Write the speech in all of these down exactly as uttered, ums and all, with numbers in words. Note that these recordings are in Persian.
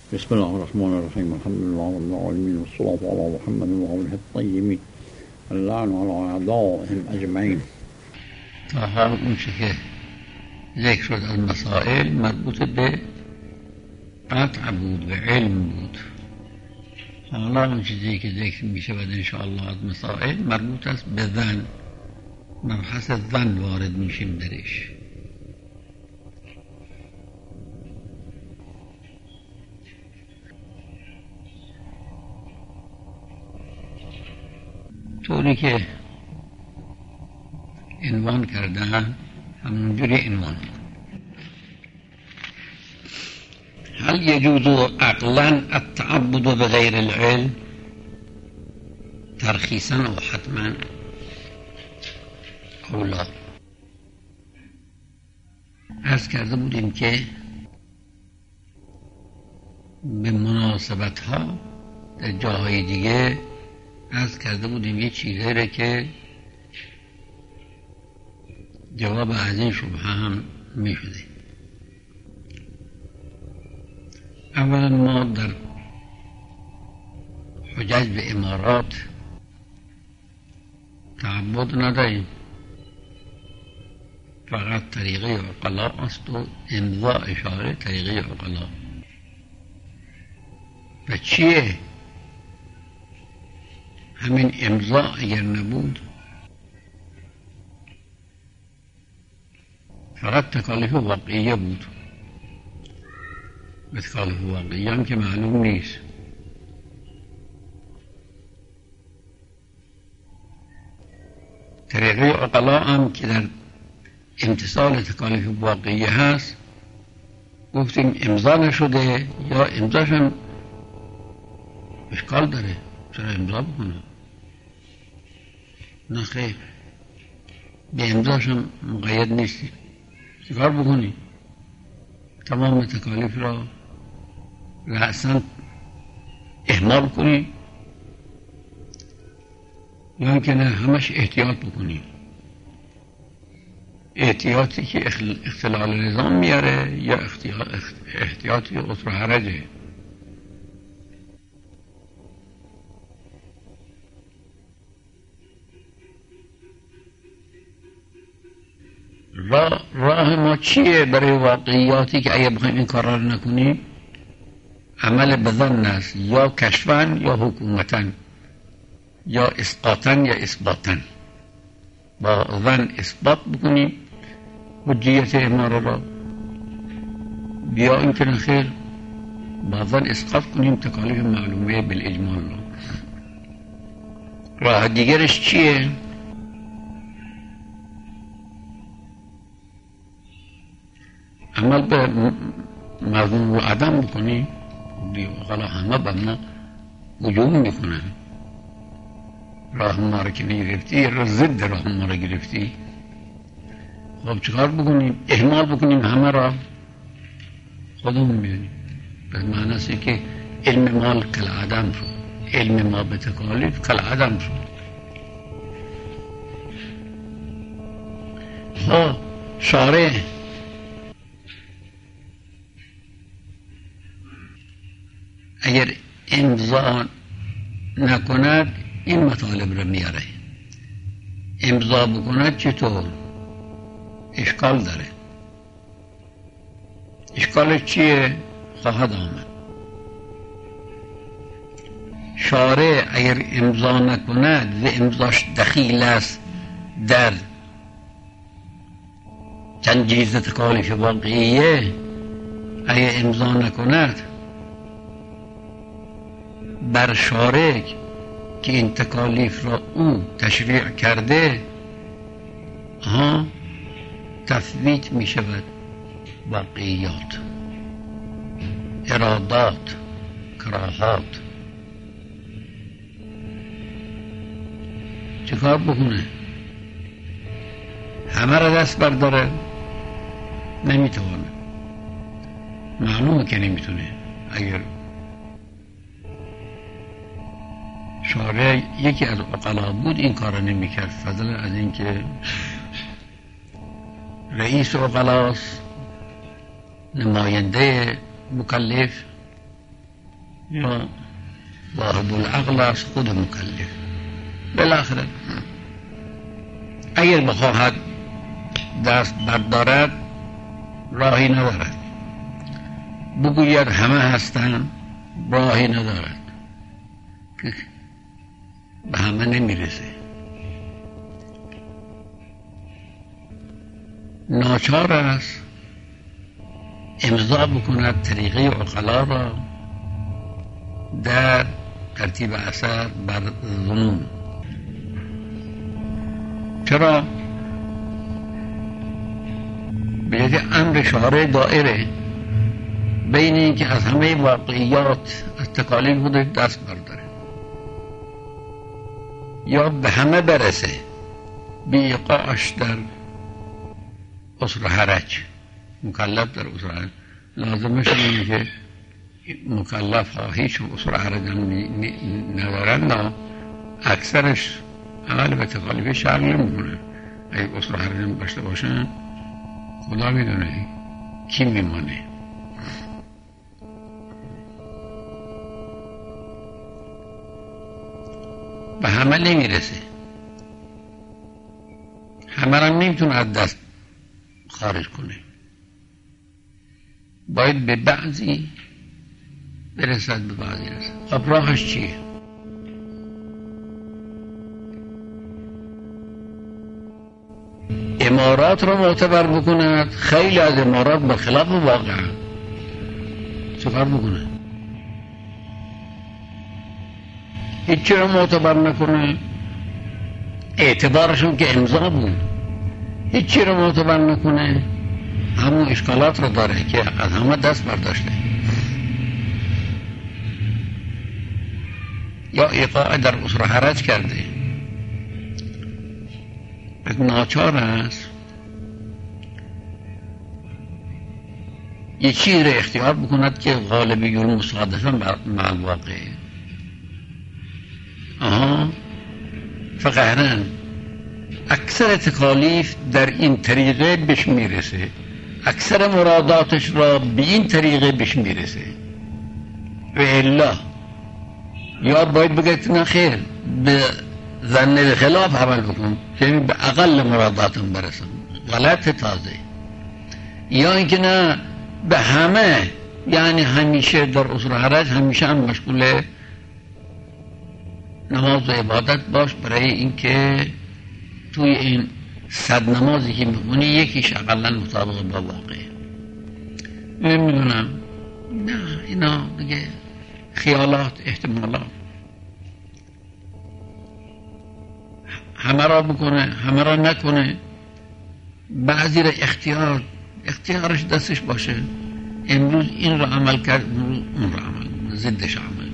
بسم الله الرحمن الرحیم. الحمد لله رب العالمین والصلاة علی محمد و آله الطیبین اللعن علی اعدائهم اجمعین. تا حال اون چه که ذکر شد از مسائل مربوط به قطع بود و علم بود. حالا اون چیزی که ذکر می شود انشاءالله از مسائل مربوط است به ظن. مبحث ظن وارد میشیم درش. طوری که عنوان کردن همونجوری عنوان. هل يجوز عقلا التعبد بغیر العلم ترخیصا او حتما او لا؟ عرض کرده بودیم که به مناسبت ها در جاهای دیگه عرض کرده بودیم یه چیزی را که جواب از این شبهه هم می شده. اولا ما در حجج و امارات تعبد نداریم، فقط طریقه عقلا است و امضا اشاره طریقه عقلا. و چیه؟ همین امضا اگر نبود فقط تکالیف واقعیه بود. و تکالیف واقعیه هم که معلوم نیست. طریقه عقلا هم که در امتصال تکالیف واقعیه هست گفتیم امضا نشده یا امضاش هم اشکال داره، چرا امضا بکنه؟ نه خیر، به امضاش هم مقید نیستی، چیکار بکنی؟ تمام تکالیف را رأساً اهمال کنی یا اینکه نه همش احتیاط بکنی. احتیاطی که اختلال نظام میاره یا احتیاطی عسر و حرجه. راه, راه ما چیه برای واقعیاتی که اگه بخوایم این کار را نکنیم؟ عمل به ظن است، یا کشفن یا حکومتن، یا اسقاطن یا اثباتن. با ظن اثبات بکنیم حجیت اماره را، بیا این که نخیر با ظن اسقاط کنیم تکالیف معلومه بالاجمال را. راه دیگرش چیه؟ عمل به مضمون و عدم بکنی. حالا همه به ما هجوم میکنن، راه ما را که نگرفتی را ضد راه ما را گرفتی. خب چکار بکنیم؟ اهمال بکنیم همه را، خودمون میدونیم. به معنی است که علم مال کل عدم شد، علم ما به تکالیف کل عدم شد. خب شارع اگر امضا نکند این مطالب را میاره، امضا بکند چطور؟ اشکال داره. اشکالش چیه؟ خواهد آمد. شارع اگر امضا نکند و امضاش دخیل است در تنجیز تکالیف واقعیه، اگر امضا نکند بر شارع که این تکالیف را او تشریع کرده ها تفویت می شود واقعیات، ارادات، کراهات. چه کار بکنه؟ همه را دست برداره؟ نمیتونه. معلومه که نمیتونه. اگر شارع یکی از عقلا بود این کار نمی کرد، فضلا از اینکه رئیس عقلاست، نماینده مکلف، یا واهب العقل است خود مکلف. بالاخره اگر بخواهد دست بردارد راهی ندارد، بگوید همه هستند راهی ندارد که به همه نمیرسه. ناچار است امضا بکند طریقه عقلا را در ترتیب اثر بر ظنون. چرا؟ به یکی امر شارع دائره بین این که از همه واقعیات از تکالیف خودش دست برداره یا به همه برسه بی ایقاعش در عسر و حرج. مکلف در عسر و حرج لازمش اینه که مکلف ها هیچ عسر و حرج ندارن، نه اکثرش عمل به تکالیف شرع نمیکنه. اگه عسر و حرج داشته باشن خدا میدونه کی میمانه. به همه نمیرسه، همه را نمیتونه از دست خارج کنه، باید به بعضی برسد به بعضی رسد. خب راهش چیه؟ امارات رو معتبر بکند. خیلی از امارات برخلاف واقع چکار بکنه؟ هیچی رو معتبر نکنه. اعتبارشون که امضا بود. هیچی رو معتبر نکنه. همون اشکالات رو داره که از همه دست برداشته. یا ایقاع در عسر و حرج کرده. ناچار است یه چیز رو اختیار بکند که غالبی و مصادفه مع الواقع. آها فقهراً اکثر تکالیف در این طریقه بهش میرسه، اکثر مراداتش را به این طریقه بهش میرسه. و الا یا باید بگید نه خیر به ظن خلاف عمل بکن که به اقل مراداتم برسم، غلط تازه. یا اینکه نه به همه، یعنی همیشه در عسر و حرج همیشه هم مشغول نماز و عبادت باش، برای اینکه توی این صد نمازی که میخونی یکیش اقلا مطابق با واقعه. نمیدونم، نه اینا دیگه خیالات، احتمالات. همه را بکنه همه را نکنه، بعضی را اختیار اختیارش دستش باشه. امروز این را عمل کرد، امروز اون را عمل، ضدش عمل.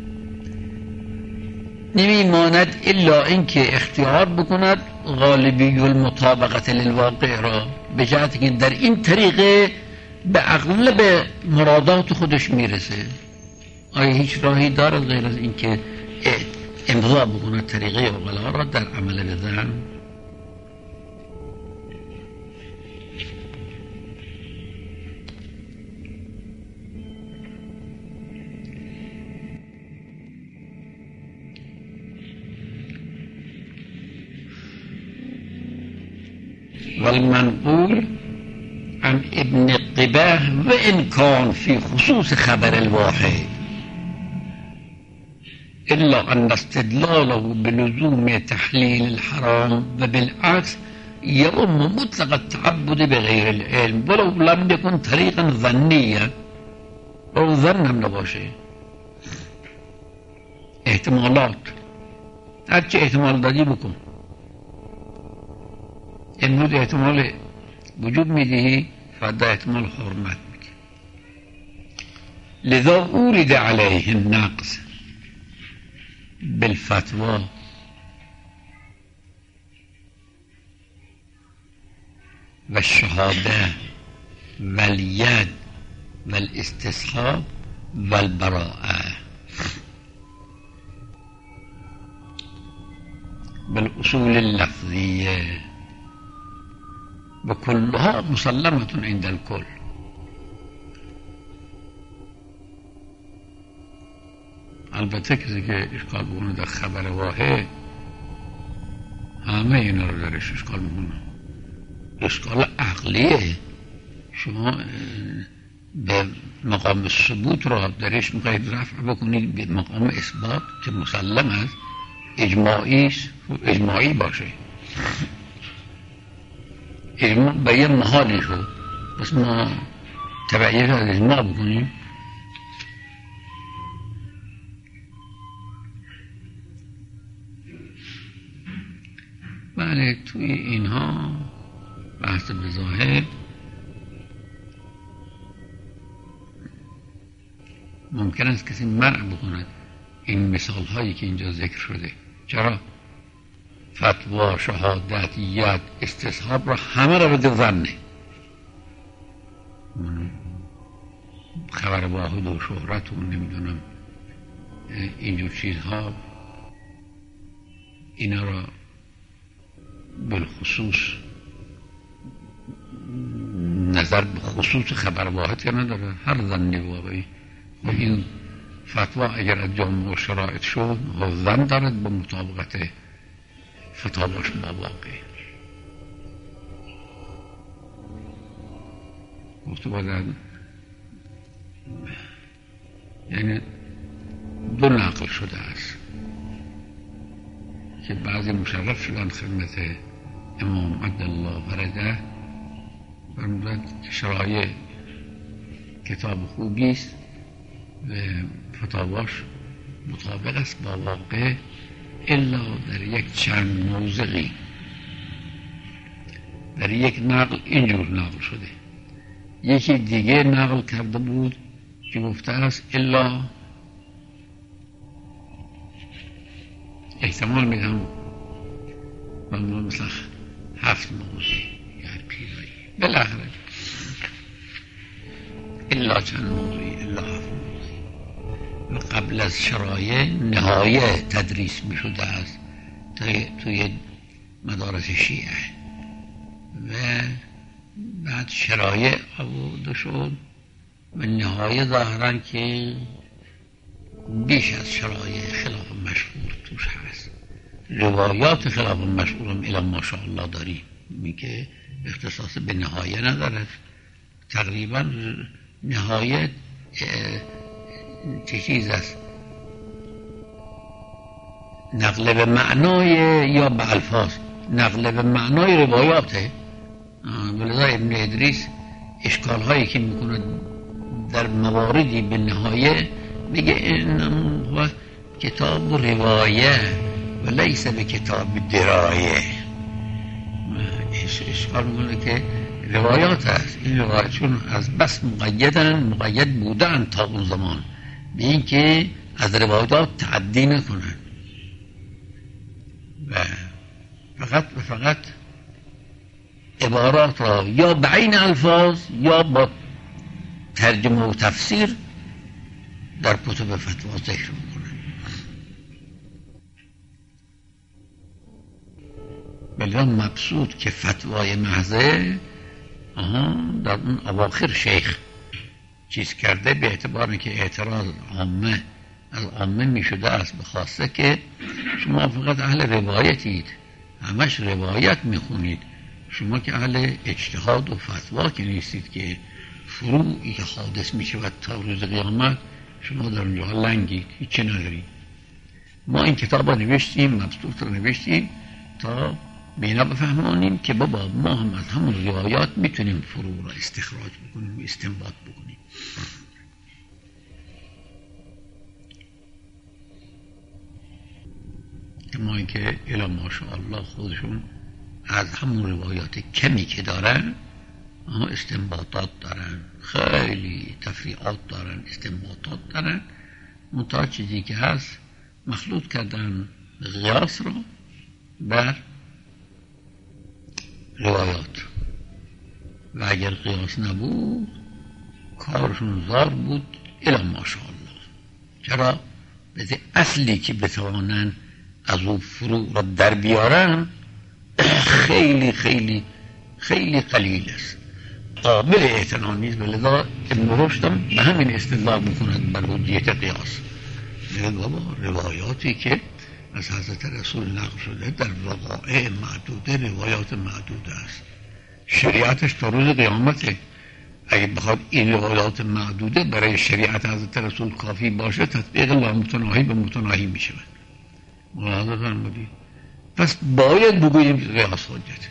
نمیماند الا اینکه اختیار بکند غالبی المطابقت للواقع را، به جهتی که در این طریقه به اغلب مرادات خودش میرسه. آیا هیچ راهی داره غیر از اینکه امضا بکند طریقه عقلا را در عمل بزن؟ والمنقول عن ابن قباه وإن كان في خصوص خبر الواحد إلا أن استدلاله بلزوم تحليل الحرام وبالعكس يؤم مطلق التعبد بغير العلم ولو لم يكن طريقا ظنيا أو ظن هم نباشه. احتمالات هرچه احتمال دادی بکن. امروز احتمال وجود میدهی، فردا احتمال حرمت میگه. لذا اورد عليه النقص بالفتوى والشهاده واليد والاستصحاب والبراءه بالأصول اللفظية وكلها مسلمة عند الكل. البته کسی که اشکال بکنه در خبر واحد همه اینا رو درش اشکال میکنه. اشکال عقلیه. شما به مقام ثبوت را درش میخواید رفع بکنید به مقام اثبات که مسلم است، اجماعی اجماعی باشه. اجماع به یه محالی شد، بس ما تبعیت از اجماع بکنیم. بله، توی اینها بحث به ظاهر ممکن است کسی منع بکند این مثال هایی که اینجا ذکر شده. چرا؟ فتوا، شهادت، ید، استصحاب را همه را بده ظنه. خبر واحد و شهرت و نمیدونم اینجور چیزها، اینا را بالخصوص نظر به خصوص خبر واحد که نداره، هر ظنی واقعی. و این فتوا اگر از جامعه و شرایط شد ظن دارد با مطابقت فتواش با واقع. گفته بودن یعنی دو نقل شده است که بعضی مشرف شدن خدمت امام عبدالله فرده فرمودند که شرایع کتاب خوبی است و فتاواش مطابق است با واقع الا در یک چند موضعی. در یک نقل اینجور نقل شده، یکی دیگه نقل کرده بود که گفته است الا احتمال میدم مثلا هفت موضوع یا پیرایی بالاخره الا چند موضوعی الا هفت موضوعی. قبل از شرایع نهایه تدریس می شده است توی, توی مدارس شیعه و بعد شرایع آورده شد و نهایه ظاهرا که بیش از شرایع خلاف مشهور توش هست. روایات خلاف مشهور هم الی ماشاءالله داریم، میگه اختصاص به نهایه ندارد. تقریبا نهایت چه چیز است؟ نقل به معنای یا به الفاظ؟ نقل به معنای روایاته. ولذا ابن ادریس اشکال هایی که میکنه در مواردی به نهایه میگه این هو کتاب روایه و لیس به کتاب درایه. اشکال میکنه که روایات هست، این روایات چون از بس مقیدن مقید بودن تا اون زمان به این که از روایات تعدی نکنن و فقط و فقط عبارات را یا به عین الفاظ یا با ترجمه و تفسیر در کتب فتوا ذکر میکنن. بلکه مبسوط که فتوای محضه در اون اواخر شیخ چیز کرده به اعتبار که اعتراض عامه از عامه می شده است، به خاصه که شما فقط اهل روایتید، همش روایت می خونید، شما که اهل اجتهاد و فتوا که نیستید که فروعی که حادث می شود تا روز قیامت شما در اونجا لنگید، هیچی ندارید. ما این کتاب را نوشتیم، مبسوط را نوشتیم تا به اینا بفهمانیم که بابا ما هم از همون روایات میتونیم فروع را استخراج بکنیم، استنباط بکنیم. ما اینکه الا ماشاءالله خودشون از همون روایات کمی که دارن استنباطات دارن، خیلی تفریعات دارن، استنباطات دارن. منتها چیزی که هست مخلوط کردن قیاس را بر روایات و اگر قیاس نبود کارشون زار بود الا ماشاءالله. چرا؟ به اصلی که بتوانن از اون فروع را در بیارن خیلی خیلی خیلی قلیل است، قابل اعتنا نیست. ولذا ابن رشد به همین استدلال میکند بر حجیت قیاس. بابا روایاتی که از حضرت رسول نقل شده در وقایع معدوده، روایات معدوده است. شریعتش تا روز قیامته. اگه بخواد این روایات معدوده برای شریعت حضرت رسول کافی باشه، تطبیق لامتناهی به متناهی می شود. ملاحظه فرمودید؟ پس باید بگوییم که قیاس حجته.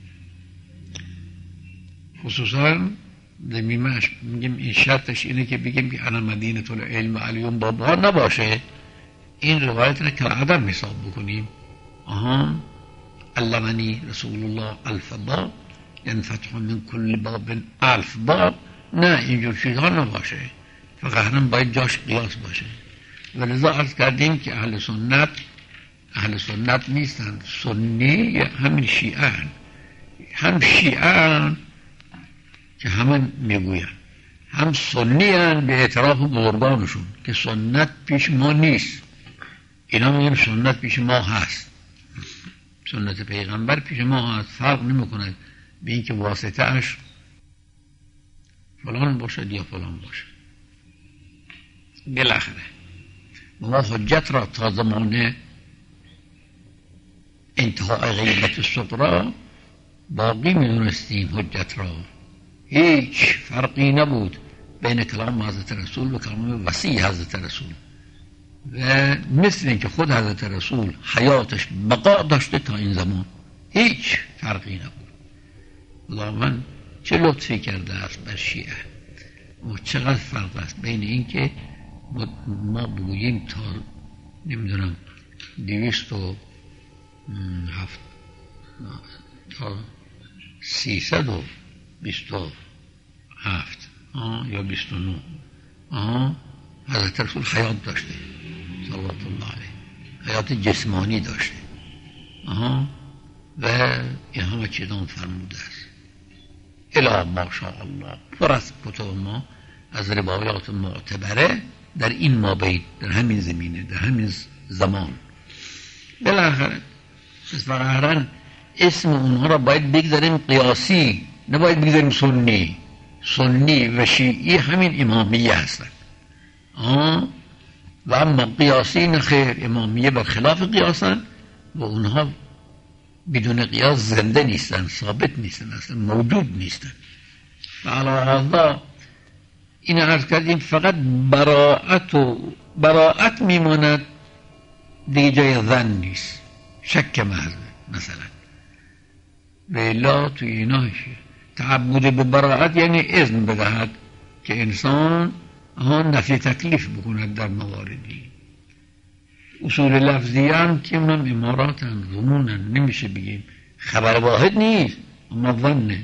خصوصا دمیمش میگیم این شرطش اینه که بگیم که انا مدینه العلم و علیون بابا نباشه. این روایت را که عدم حساب بکنیم. آها علمنی رسول الله الف باب ینفتح من کل باب الف باب، نه اینجور چیزها نباشه. فقط هم باید جاش قیاس باشه. ولذا عرض کردیم که اهل سنت اهل سنت نیستن، سنی همین شیعه هن. هم شیعه هن که همه میگوین، هم سنی هن به اعتراف بزرگانشون که سنت پیش ما نیست. اینا میگن سنت پیش ما هست، سنت پیغمبر پیش ما هست. فرق نمیکنه به این که واسطه اش فلان باشد یا فلان باشد. بالاخره ما حجت را تا زمان انتهای غیبت صغرا باقی میدونستیم. حجت را هیچ فرقی نبود بین کلام حضرت رسول و کلام وسیع حضرت رسول، و مثل اینکه خود حضرت رسول حیاتش بقا داشته تا این زمان هیچ فرقی نبود. خداوند چه لطفی کرده است بر شیعه و چقدر فرق است بین اینکه ما بگوییم تا نمیدونم دویست و هفت تا سیصد و بیست و هفت یا بیست و نه آه حضرت رسول حیات داشته صلوات الله علیه، حیات جسمانی داشته. آها و این همه چیزان فرموده است. الا ماشاءالله پر از کتب ما از روایات معتبره در این مابین، در همین زمینه، در همین زمان. بالاخره فقط اسم اونها را باید بگذاریم قیاسی، نباید بگذاریم سنی. سنی و شیعی همین امامیه هستند. آه و اما قیاسی نخیر، امامیه برخلاف قیاسن و اونها بدون قیاس زنده نیستن، ثابت نیستن، اصلا موجود نیستن. و علی هذا این عرض کردیم فقط براعت و براعت میماند، دیگه جای ظن نیست، شک محض مثلا. ویلا توی ایناش تعبد به براعت یعنی اذن بدهد که انسان آن نفی تکلیف بکند در مواردی. اصول لفظی هم که من امارات هم ظنونن، نمیشه بگیم خبر واحد نیست اما ظنه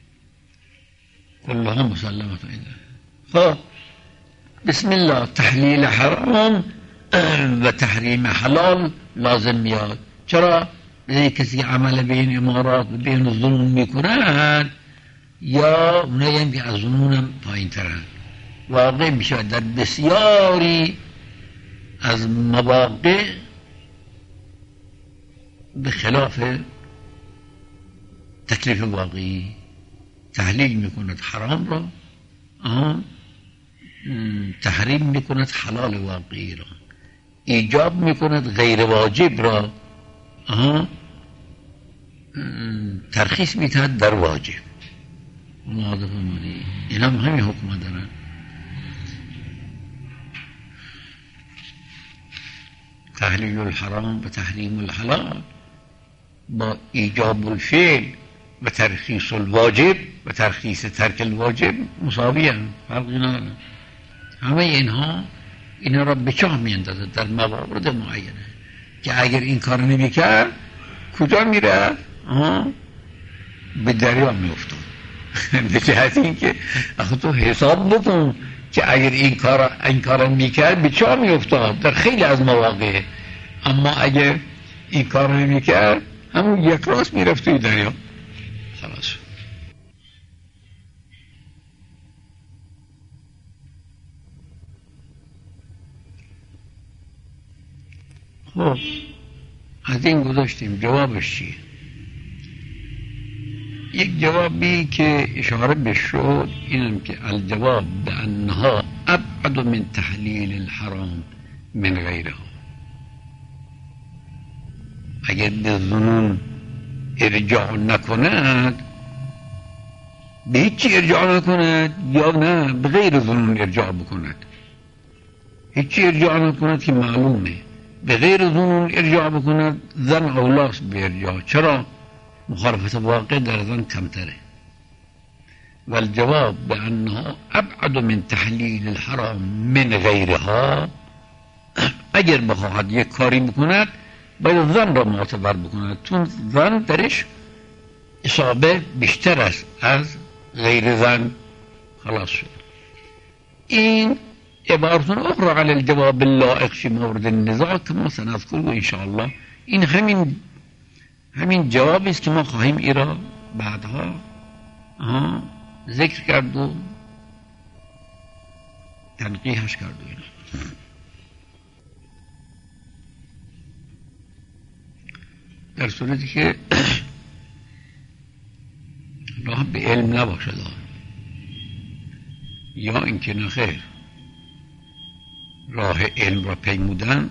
کلها مسلمت اینه. خب بسم الله تحلیل حرام و تحریم حلال لازم میاد. چرا؟ به کسی عمل به این امارات به این ظنون میکنن یا اونایی هم که از ظنون هم پایین ترن. واقع میشه در بسیاری از مواقع به خلاف تکلیف واقعی تحلیل میکند حرام را، تحریم میکند حلال واقعی را، ایجاب میکند غیر واجب را، ترخیص میدهد در واجب. این هم همین حکم دارن. تحلیل الحرام و تحریم الحلال با ایجاب الفعل و ترخیص الواجب و ترخیص ترک الواجب مساوی هم، فرقی ندارن. همه اینها اینا را به چاه میاندازه در موارد معینه که اگر این کار نمی کرد کجا میره؟ به دریا میافتاد. به جهت این که آخه تو حساب بکن که اگر این کار این کار میکرد به چاه میافتاد در خیلی از مواقع، اما اگر این کار نمیکرد همون یک راست میرفت توی دریا. خلاص. خب از این گذاشتیم. جوابش چیه؟ یک جوابی که اشاره بشد اینم که الجواب بانها ابعد من تحلیل الحرام من غیرها. اگر به ظنون ارجاع نکند، به هیچی ارجاع نکند یا نه به غیر ظنون ارجاع بکند. هیچی ارجاع نکند که معلومه، به غیر ظنون ارجاع بکند زن اولاست به ارجاع. چرا؟ مخالفت واقع در زن کمتره. والجواب بأنها ابعد من تحلیل الحرام من غیرها. اگر بخواهد یک کاری بکند باید زن را معتبر بکند، چون زن درش اصابه بیشتر است از غیر زن. خلاص شد. این عبارتون اخرى علی الجواب اللائق فی مورد النزاع کما سنذکره ان شاء الله. این همین همین جوابی است که ما خواهیم ای را بعدها ذکر کرد و تنقیحش کرد و اینا. در صورتی که راه به علم نباشد یا اینکه نخیر راه علم را پیمودن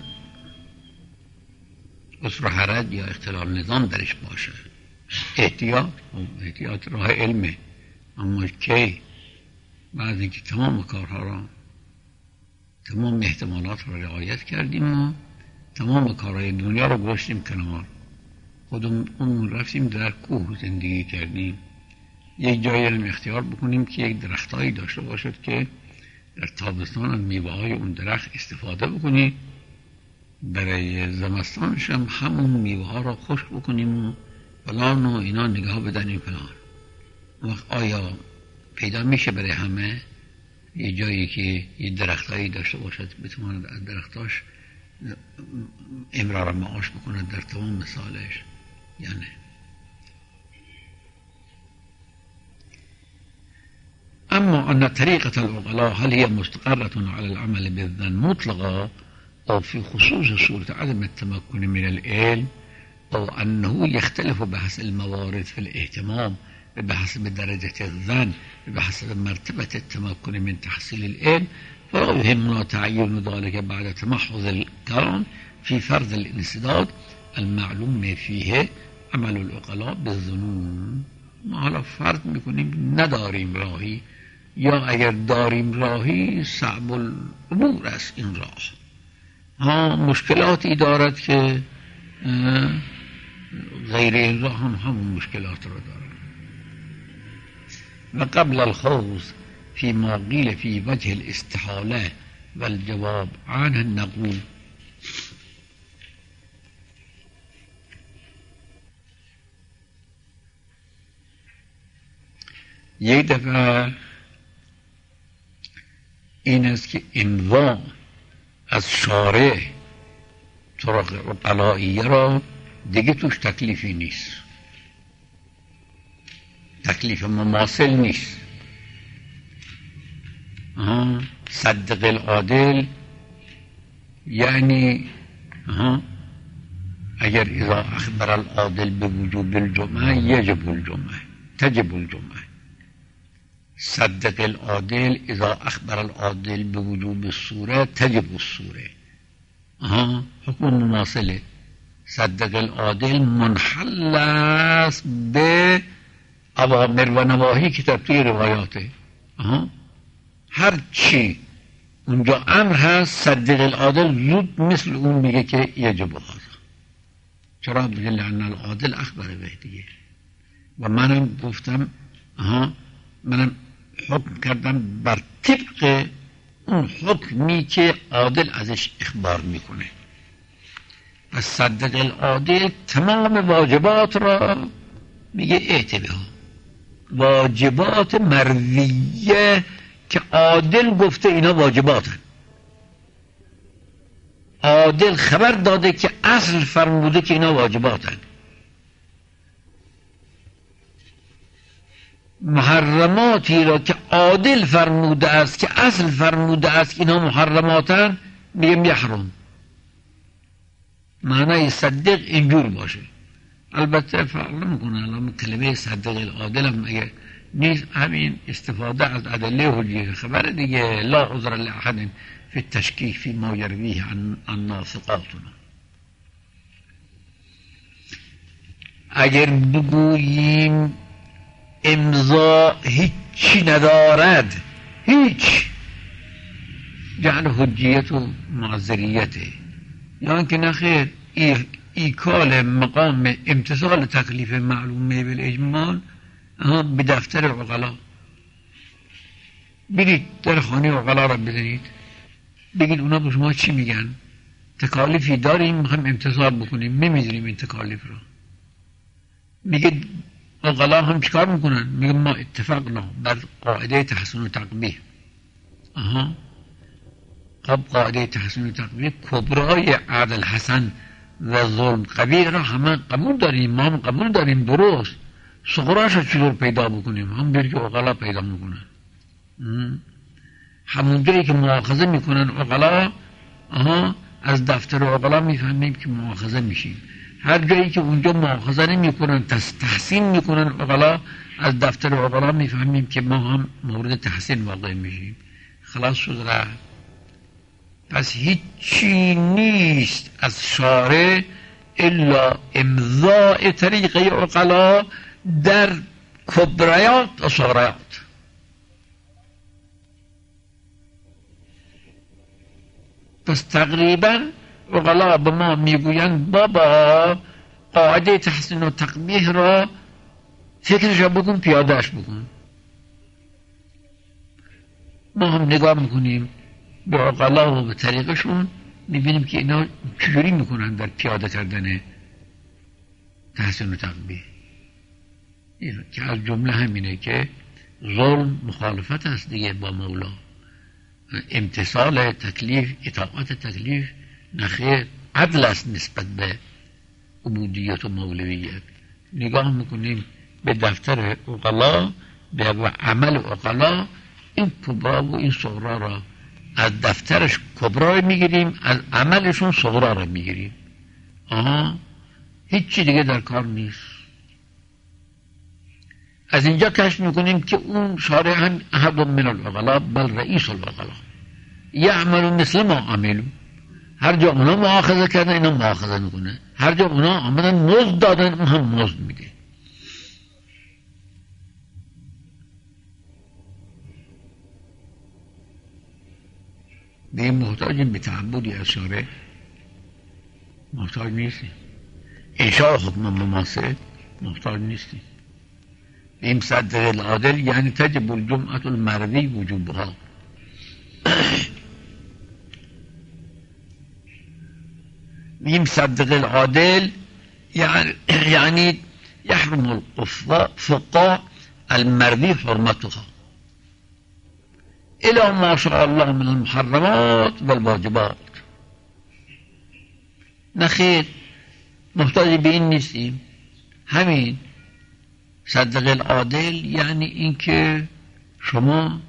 اسر حرج یا اختلال نظام درش باشه. احتیاط احتیاط راه علمه، اما که بعد اینکه تمام کارها را تمام احتمالات را رعایت کردیم و تمام کارهای دنیا را گذاشتیم کنار، خودمون رفتیم در کوه زندگی کردیم، یک جایی هم اختیار بکنیم که یک درختایی داشته باشد که در تابستان از میوه های اون درخت استفاده بکنیم، برای زمستانش هم همون میوه ها را خشک بکنیم و فلان و اینا نگاه بدنیم فلان. وقت آیا پیدا میشه برای همه یه جایی که یه درختایی داشته باشد بتواند از درختاش امرار معاش بکند در تمام مثالش یا نه؟ اما ان طریقة العقلاء هل هي مستقرة على العمل بالظن مطلقا او في خصوص صورة عدم التمكن من العلم، او انه يختلف بحسب الموارد في الاهتمام بحسب درجة الظن بحسب مرتبة التمكن من تحصيل العلم، فلا يهمنا تعيين ذلك بعد تمحض الكلام في فرض الانسداد المعلوم فيه عمل العقلاء بالظنون. ما حالا فرض میکنیم نداریم راهی، یا اگر داریم راهی صعب الامور است این راه، ها مشکلاتی دارد که غیر این راه هم همون مشکلات را دارد. و قبل الخوض فيما قيل في وجه الاستحالة والجواب عنه نقول یک دفعه این است که انواع از شارع طرق عقلائیه را دیگه توش تکلیفی نیست، تکلیف مماثل نیست. آه. صدق العادل یعنی آه. اگر اذا اخبر العادل بوجوب الجمعه یجب الجمعه تجب الجمعه. صدق العادل اذا اخبر العادل بوجوب الصوره تجب الصوره. آه. حکم مماثله. صدق العادل منحل است به اوامر و نواهی که در توی روایاته. آه. هر چی اونجا امر هست صدق العادل زود مثل اون میگه که یجب هذا. چرا؟ بگه لأن العادل اخبر به دیگه. و منم گفتم آها منم حکم کردم بر طبق اون حکمی که عادل ازش اخبار میکنه. پس صدق العادل تمام واجبات را میگه اعتبه واجبات مرویه که عادل گفته اینا واجباتن. عادل خبر داده که اصل فرموده که اینا واجباتن. محرماتی را که عادل فرموده است که اصل فرموده است که اینا محرماتن میگم یحرم. معنی صدق اینجور باشه. البته فرق نمیکنه الان کلمه صدق العادل هم اگه نیست همین استفاده از ادله حجیه خبر دیگه. لا عذر لاحد فی فی التشکیک فی ما یرویه عنا ثقاتنا. اگر بگوییم امضا هیچی ندارد، هیچ جعل حجیت و معذریته، یا اینکه نخیر ایکال مقام امتصال تکلیف معلومه بالاجمال به دفتر عقلا. برید در خانه عقلا را بزنید، بگید اونا به شما چی میگن، تکالیفی داریم میخوایم امتصال بکنیم، میمیزنیم این تکالیف را. میگه عقلا هم چیکار میکنن؟ میگه ما اتفقنا بر قاعده تحسن و تقبیح. آها خب قاعده تحسن و تقبیح کبرای عدل حسن و ظلم قبیح را همه قبول داریم، ما هم قبول داریم، درست. صغراش را چطور پیدا بکنیم؟ هم بیر که عقلا پیدا میکنن. همون جایی که مؤاخذه میکنن عقلا، آها از دفتر عقلا میفهمیم که مؤاخذه میشیم. هر جایی که اونجا مؤاخذه نمیکنن تحسین میکنن عقلا، از دفتر عقلا میفهمیم که ما هم مورد تحسین واقع میشیم. خلاص شد رفت. پس هیچی نیست از شارع الا امضاء طریقه عقلا در کبریات و صغریات. پس تقریبا عقلا به ما میگویند بابا قاعده تحسین و تقبیح را فکرش بکن، پیادهش بکن. ما هم نگاه میکنیم به عقلا و به طریقشون، میبینیم که اینا چجوری میکنن در پیاده کردن تحسین و تقبیح. که از جمله همینه که ظلم مخالفت است دیگه با مولا، امتصال تکلیف، اطاعت تکلیف نخیر عدل است نسبت به عبودیت و مولویت. نگاه میکنیم به دفتر عقلا، به عمل عقلا، این کبرا و این صغرا را از دفترش کبرا میگیریم، از عملشون صغرا را میگیریم. آها هیچی دیگه در کار نیست. از اینجا کشف میکنیم که اون شارع هم احد من العقلا بل رئیس العقلا یعمل مثل ما عملو. هر جا اونا مؤاخذه کردن اینا مؤاخذه میکنه، هر جا اونا آمدن مزد دادن اون هم مزد میده. به این محتاجیم به تعبدی از شارع؟ محتاج نیستیم. انشاء حکم مماثل محتاج نیستیم. این صدق العادل یعنی تجب الجمعة المروی وجوبها. این صدق العادل یعنی يحرم الفقاء المروی حرمتها الى ما شاء الله من المحرمات والواجبات. نخیر محتاج به این نیستیم. همین صدق العادل یعنی اینکه شما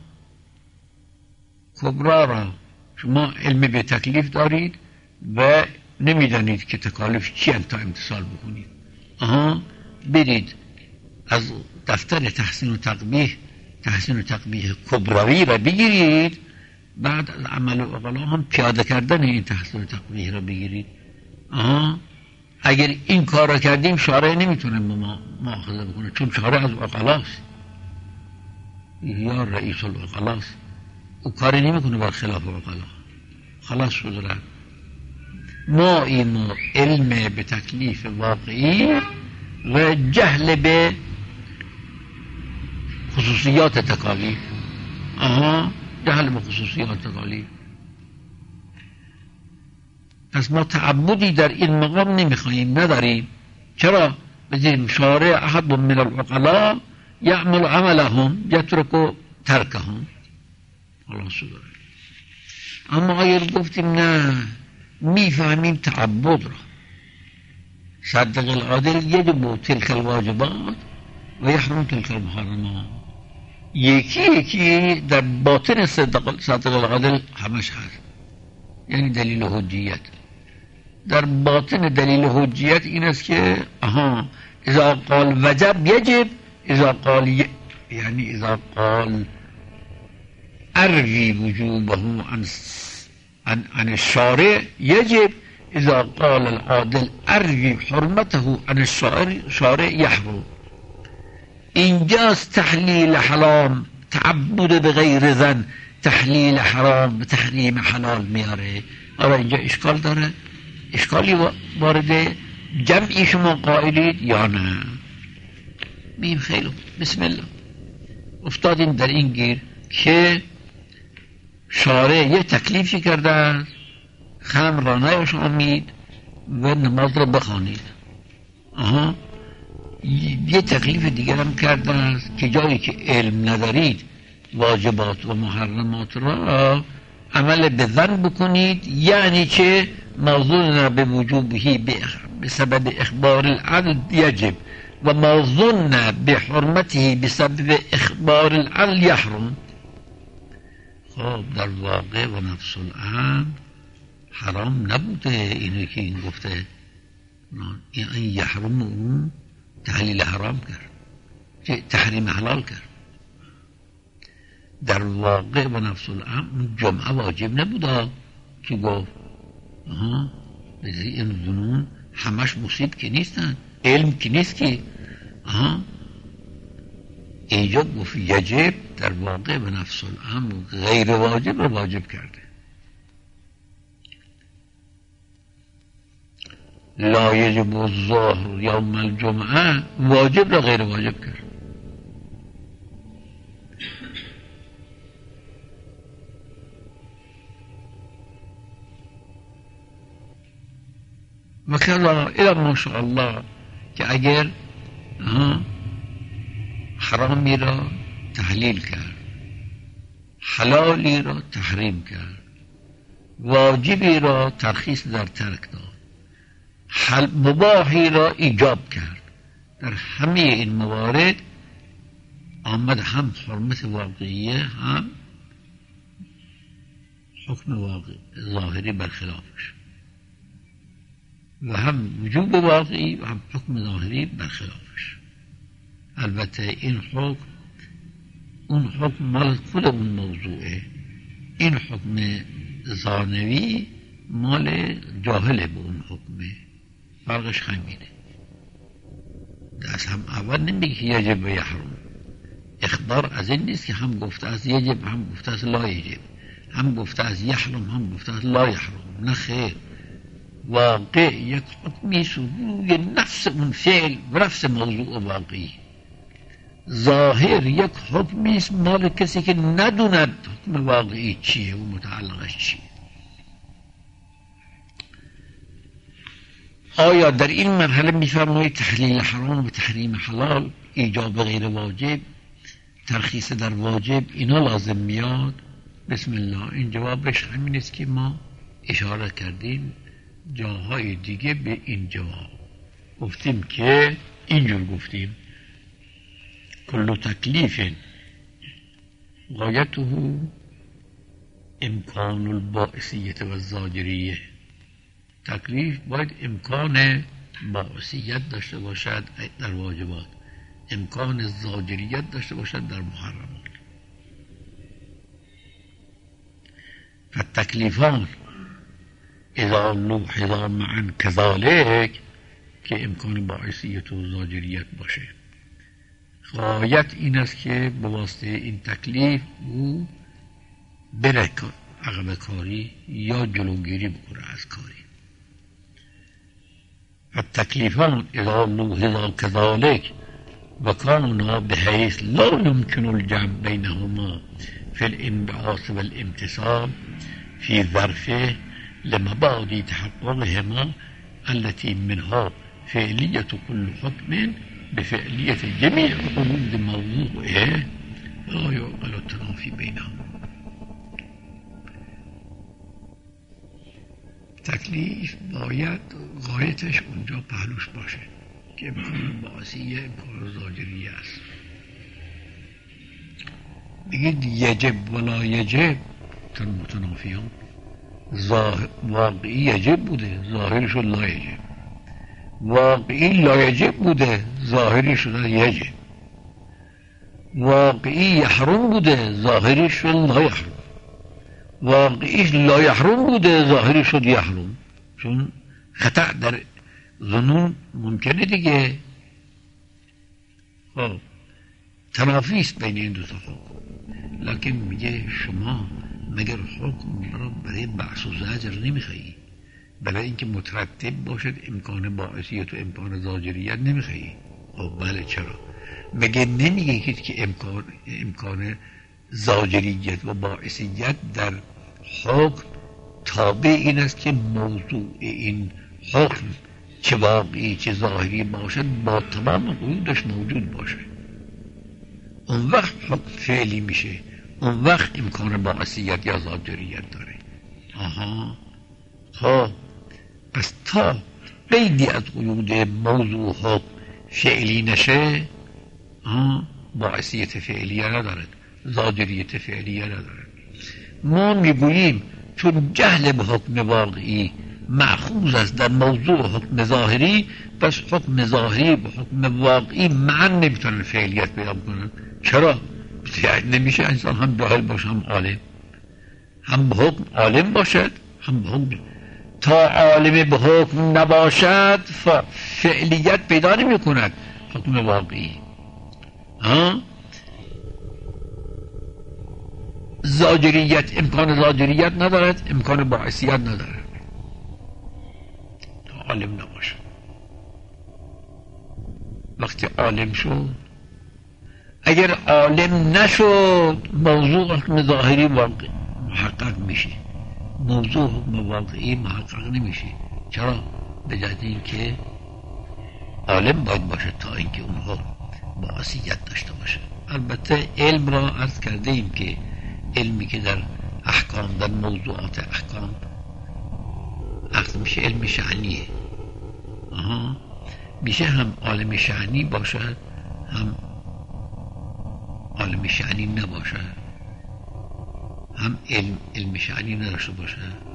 کبرا را، شما علم به تکلیف دارید و نمیدانید که تکالیف چی تا امتصال بکنید. آها برید از دفتر تحسین و تقبیح تحسین و تقبیح کبروی را بگیرید، بعد از عمل عقلا هم پیاده کردن این تحسین و تقبیح را بگیرید. آها اگر این کار را کردیم شارع نمیتونه ما مؤاخذه بکنه، چون شارع از عقلاست یا رئیس العقلاست، او کاری نمیکنه بر خلاف عقلا. خلاص شد رفت. ما این علم به تکلیف واقعی و جهل به خصوصیات تکالیف. آها جهل به خصوصیات تکالیف. پس ما تعبدی در این مقام نمیخواهیم، نداریم. چرا؟ بزیم شارع احد من العقلا یعمل عملهم یترک ترکهم. خلاص شد. اما اگر گفتیم نه میفهمیم تعبد را، صدق العادل یجب تلک الواجبات و یحرم تلک المحرمات، یکی یکی در باطن صدق العادل همش هست، یعنی دلیل حجیت. در باطن دلیل حجیت این است که آها اذا قال وجب یجب، اذا قال ی... یعنی اذا قال اروی وجوبه عن عن, عن الشارع يجب. إذا قال العادل أرجي حرمته عن الشارع يحرم. إنجاز تحليل حرام تعبد بغير ذن تحلیل حرام تحریم حلال میاره. آره اینجا اشکال داره؟ اشکالی وارده جمعی شما قائلید یا نه؟ بیم خیلی بسم الله افتادیم در این گیر که شارع یه تکلیفی کرده است خمر را نیاش آمید و نماز را بخوانید. آها یه تکلیف دیگر هم کرده است که جایی که علم ندارید واجبات و محرمات را عمل به ظن بکنید، یعنی که موضوع به وجوبه بسبب اخبار العدل یجب و موضوع به حرمته بسبب اخبار العدل یحرم. خب در واقع و نفس الامر حرام نبوده اینو که این گفته، این یحرم اون تحلیل حرام کرد، تحریم حلال کرد. در واقع و نفس الامر جمعه واجب نبوده که گفت آها این ظنون همش مصیب که نیستن، علم که نیست که آها اینجا گفت یجب. در واقع و نفس الامر غیر واجب رو واجب کرده. لا یجب الظهر یوم الجمعه واجب را غیر واجب کرد. و کلا الى ماشاءالله که اگر حرامی را تحلیل کرد، حلالی را تحریم کرد، واجبی را ترخیص در ترک داد، مباحی را ایجاب کرد، در همه این موارد آمد هم حرمت واقعیه هم حکم واقعی ظاهری برخلافش و هم وجوب واقعی و هم حکم ظاهری برخلافش. البته این حکم اون حکم مال خود اون موضوعه، این حکم ثانوی مال جاهله به اون حکمه، فرقش همینه. دست هم اول نمیگه که یجب و یحرم، اخبار از این نیست که هم گفته از یجب هم گفته از لا یجب، هم گفته از یحرم هم گفته از لا یحرم. نه خیر، واقع یک حکمی روی نفس اون فعل و نفس موضوع واقعی. ظاهر یک حکمی است مال کسی که ندوند حکم واقعی چیه و متعلقش چیه. آیا در این مرحله میفرمایید تحلیل حرام و تحریم حلال، ایجاب غیر واجب، ترخیص در واجب، اینا لازم میاد؟ بسم الله. این جوابش همین است که ما اشاره کردیم جاهای دیگه به این جواب. گفتیم که اینجور گفتیم کل تکلیف غایته امکان الباعثیت و الزاجریه. تکلیف باید امکان باعثیت داشته باشد در واجبات، امکان زاجریت داشته باشد در محرمات. فالتکلیفان اذا لوحظا معا كذلك که امکان باعثیت و زاجریت باشه. غایت این است که به واسطه این تکلیف او بره عقب کاری یا جلوگیری بکنه از کاری. فالتکلیفان اذا لوحظا كذلك وكانوا بحيث لا يمكن الجمع بينهما في الانبعاث والامتثال في ظرفه لمبادئ تحققهما التي منها فعلية كل حكم بفعلية جميع حدود موضوعه لا يعقل التنافي بينهما. تکلیف باید غایتش اونجا پهلوش باشه که امکان باعثیه امکان زاجریه است. بگید یجب ولا یجب تن متنافیان. واقعی یجب بوده ظاهری شد لا یجب، واقعی لا یجب بوده ظاهری شد یجب، واقعی یحرم بوده ظاهری شد لا یحرم، واقعیش لا یحرم بوده، ظاهری شد یحرم، چون خطأ در ظنون ممکنه دیگه. خب تنافی است بین این دو تا حکم. لکن میگه شما مگر حکم را برای بحث و زجر نمیخوایی؟ برای اینکه مترتب باشد امکان باعثیت و امکان زاجریت نمیخوایی؟ خب بله چرا؟ مگه نمیگه که امکان امکان زاجریت و باعثیت در حکم تابع این است که موضوع این حکم چه واقعی چه ظاهری باشد با تمام قیودش موجود باشه، اون وقت حکم فعلی میشه، اون وقت امکان باعثیت یا زاجریت داره. آها خب پس تا قیدی از قیود موضوع حکم فعلی نشه باعثیت فعلیه ندارد، زاجریت فعلیه ندارد. ما میگوییم چون جهل به حکم واقعی مأخوذ است در موضوع حکم ظاهری، پس حکم ظاهری به حکم واقعی معا نمیتونن فعلیت پیدا کنن. چرا؟ نمیشه انسان هم جاهل باشه هم عالم، هم به حکم عالم باشد هم به حکم. تا عالم به حکم نباشد فعلیت پیدا نمی کند حکم واقعی. ها زاجریت امکان زاجریت ندارد، امکان باعثیت ندارد تا عالم نباشد. وقتی عالم شد، اگر عالم نشد موضوع حکم ظاهری واقع محقق میشه، موضوع حکم واقعی محقق نمیشه. چرا؟ به جهت اینکه عالم باید باشه تا اینکه اونها باعثیت داشته باشه. البته علم را عرض کرده ایم که علمی که در احکام در موضوعات احکام عرض میشه علم شأنیه. آها میشه هم عالم شأنی باشد هم عالم شأنی نباشد، هم علم علم شأنی نداشته باشد.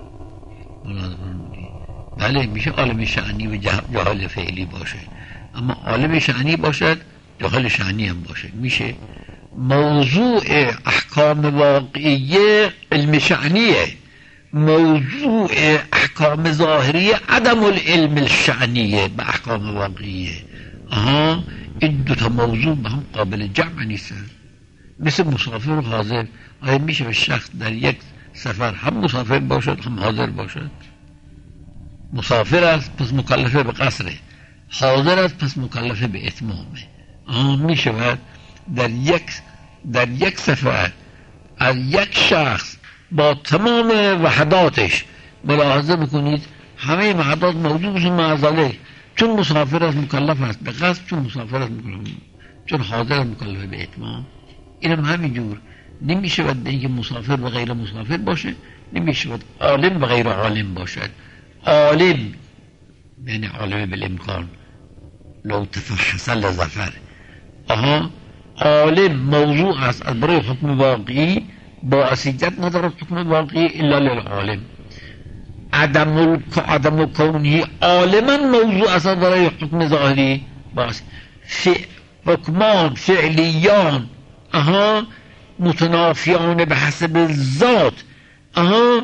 بله میشه عالم شأنی و جاهل فعلی باشه، اما عالم شأنی باشد جاهل شأنی هم باشه. میشه موضوع احکام واقعیه علم شأنیه، موضوع احکام ظاهریه عدم العلم الشأنیه به احکام واقعیه. آها این دوتا موضوع به هم قابل جمع نیستن. مثل مسافر و حاضر، آیا میشه به شخص در یک سفر هم مسافر باشد هم حاضر باشد؟ مسافر است پس مکلفه به قصره، حاضر است پس مکلفه به اتمامه. آه میشه در یک در یک سفر از یک شخص با تمام وحداتش ملاحظه بکنید همه وحدات موجود بشه معضله، چون مسافر است مکلف است به قصد، چون مسافر است مکلف، چون حاضر است مکلفه به اتمام. اینم همینجور نمیشه به اینکه مسافر و غیر مسافر باشه، نمیشه عالم و غیر عالم باشد. عالم یعنی عالم بالامکان لو تفحص لظفر. آها عالم موضوع است از برای حکم واقعی، باعثیت ندارد حکم واقعی الا للعالم. عدم عدم کونی عالما موضوع است برای حکم ظاهری، باعث حکمان فعلیان آها متنافیان به حسب ذات، آها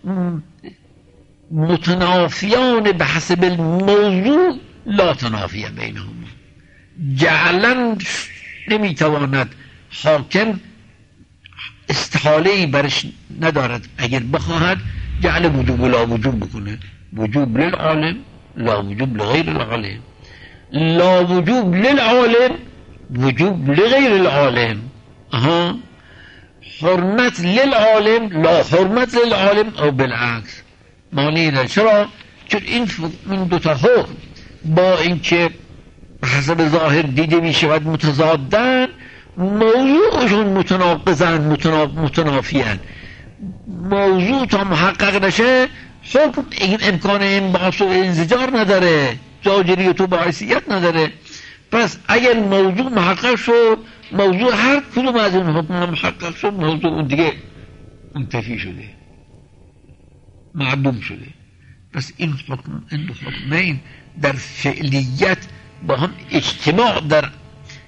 متنافیان به حسب الموضوع لا تنافیه بینهما. جعلا نمیتواند حاکم استحاله‌ای برش ندارد، اگر بخواهد جعل وجوب لا وجوب بکنه، وجوب للعالم لا وجوب لغیر العالم، لا وجوب للعالم وجوب لغیر العالم. آها حرمت للعالم لا حرمت للعالم او بالعکس. معنی نه. چرا؟ چون این این دو تا حکم با اینکه حسب ظاهر دیده می شود متضادن، موضوعشون متناقضن متنافیان. موضوع تا محقق نشه حکم این امکان انبعاث و انزجار نداره، زاجریت و باعثیت نداره. پس اگر موضوع محقق شد، موضوع هر کدوم از این حکم محقق شد، موضوع اون دیگه منتفی شده، معدوم شده. پس این حکم این دو حکمین در فعلیت با هم اجتماع در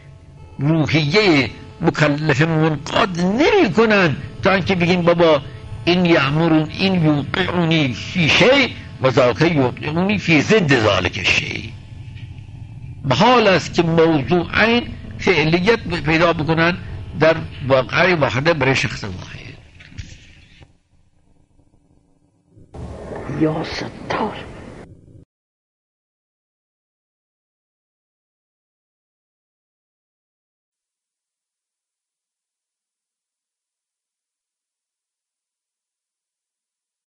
روحیه مکلف منقاد نمی کنن تا اینکه بگیم بابا این یأمرون این یوقعنی فی شیء و ذاک یوقعنی فی ضد ذالک الشیء. محال است که موضوعین فعلیت پیدا بکنن در واقع واحده برای شخص واحد. یا ستار